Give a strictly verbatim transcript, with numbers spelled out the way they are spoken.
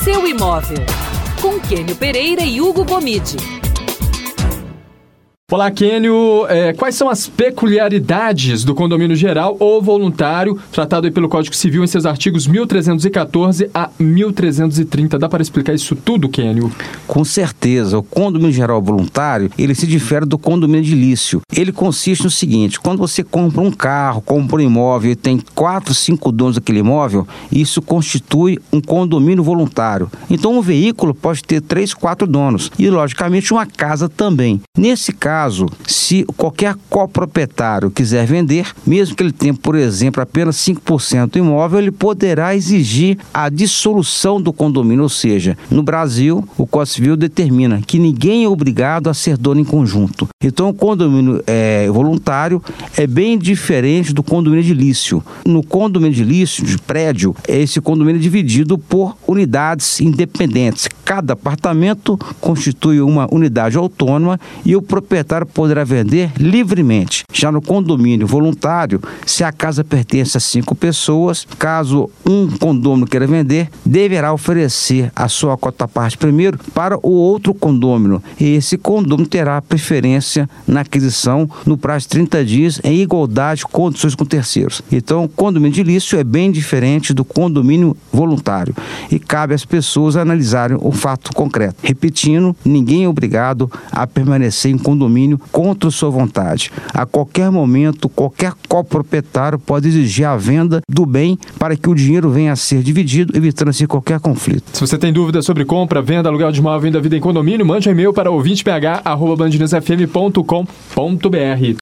seu imóvel. Com Kênio Pereira e Hugo Bomidi. Olá, Kênio. É, quais são as peculiaridades do condomínio geral ou voluntário, tratado aí pelo Código Civil em seus artigos mil trezentos e quatorze a mil trezentos e trinta? Dá para explicar isso tudo, Kênio? Com certeza. O condomínio geral voluntário, ele se difere do condomínio edilício. Ele consiste no seguinte: quando você compra um carro, compra um imóvel e tem quatro, cinco donos daquele imóvel, isso constitui um condomínio voluntário. Então, um veículo pode ter três, quatro donos e, logicamente, uma casa também. Nesse caso, Caso, se qualquer coproprietário quiser vender, mesmo que ele tenha, por exemplo, apenas cinco por cento do imóvel, ele poderá exigir a dissolução do condomínio. Ou seja, no Brasil, o Código Civil determina que ninguém é obrigado a ser dono em conjunto. Então, o condomínio é, voluntário é bem diferente do condomínio edilício. No condomínio edilício, de prédio, esse condomínio é dividido por unidades independentes. Cada apartamento constitui uma unidade autônoma e o proprietário poderá vender livremente. Já no condomínio voluntário, se a casa pertence a cinco pessoas, caso um condômino queira vender, deverá oferecer a sua cota-parte primeiro para o outro condômino. E esse condômino terá preferência na aquisição no prazo de trinta dias em igualdade de condições com terceiros. Então, o condomínio edilício é bem diferente do condomínio voluntário e cabe às pessoas analisarem o fato concreto. Repetindo, ninguém é obrigado a permanecer em condomínio contra sua vontade. A qualquer momento, qualquer coproprietário pode exigir a venda do bem para que o dinheiro venha a ser dividido, evitando assim qualquer conflito. Se você tem dúvidas sobre compra, venda, aluguel de imóvel e da vida em condomínio, mande um e-mail para ouvinte p h arroba band news f m ponto com ponto b r.